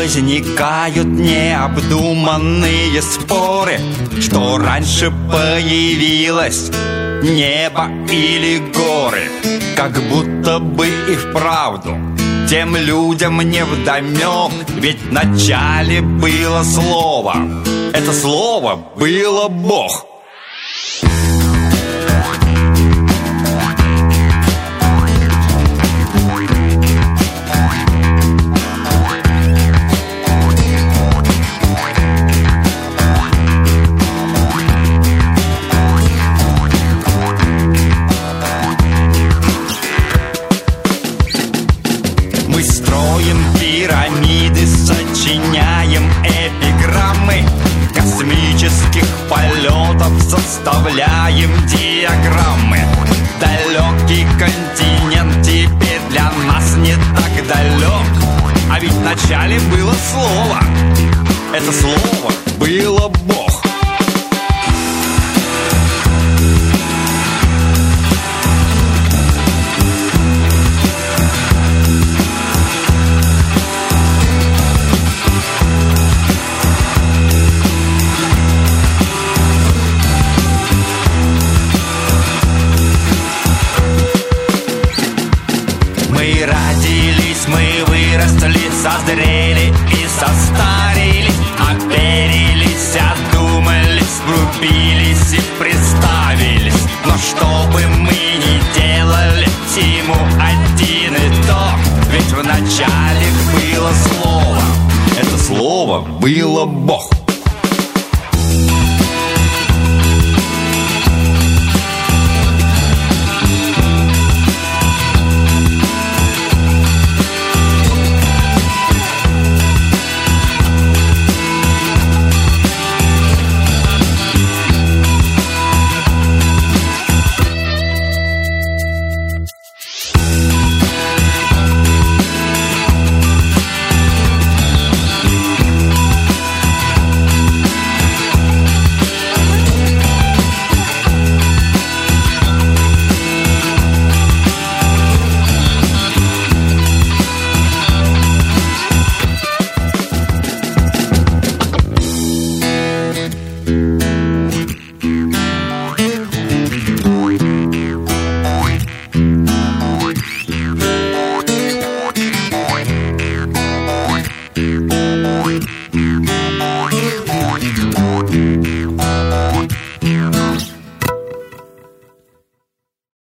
возникают необдуманные споры, что раньше появилось небо или горы. Как будто бы и вправду тем людям невдомек, ведь вначале было слово. Это слово было Бог. Мы строим пирамиды, сочиняем эпиграммы, космических полетов составляем диаграммы. Далекий континент теперь для нас не так далек, а ведь вначале было слово. Это слово было Бог. Мы родились, мы выросли, созрели и состарились, оперились, одумались, врубились и представились. Но что бы мы ни делали, всему один и то, ведь вначале было слово. Это слово было Бог. Ой.